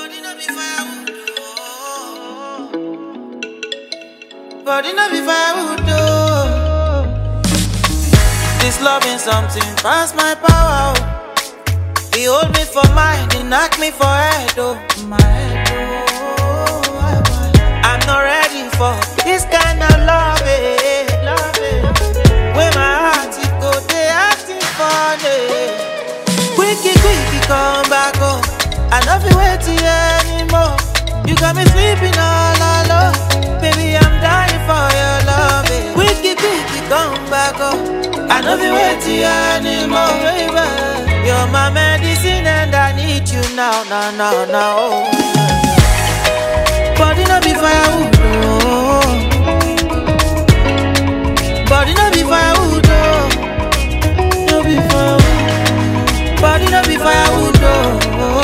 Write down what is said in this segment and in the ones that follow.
Body no be firewood, oh. Body no be firewood, oh. This loving something past my power, oh. He hold me for mind, he knock me for head, oh. My head, oh. I'm not ready for this kind of love, when my heart it go, they acting funny. Quicky, come back home. I don't feel waiting anymore. You got me sleeping all alone. Baby, I'm dying for your love. Quicky, come back home. I don't feel waiting anymore, baby. You're my medicine and I need you now. Body no be firewood, oh. Body no be firewood, oh. No be firewood. Body no be firewood, oh.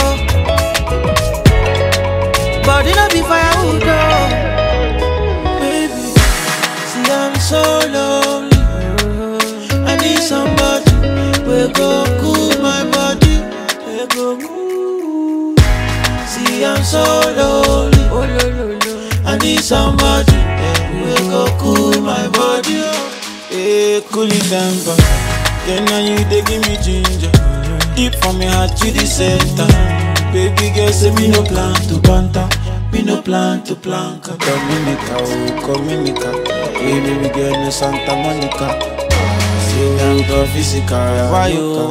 Body no be firewood, oh. Baby, see I'm so lonely. I need somebody we go cool my body. We go move. See I'm so lonely. Oh, lo. I need somebody we go cool my body. Hey, cool it temper. Then now you they give me ginger. Deep from my heart to the center. Baby girl say me no plan to banter. Me no plan to planka. Dominica, oh Dominica. Hey baby girl no Santa Monica. Say I'm go physical. Why you?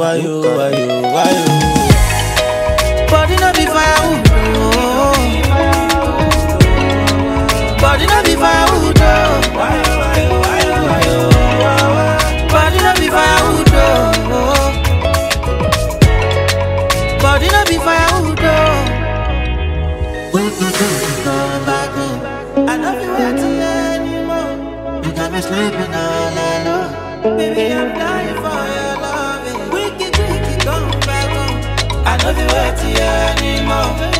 Body no be firewood, oh. Body no be firewood, oh. Body no be firewood, oh. Body no be firewood, oh. When you come back home, I don't feel waiting anymore. You got me sleeping all alone. Baby, I'm dying for your love. Quicky, come back home. I don't feel waiting anymore.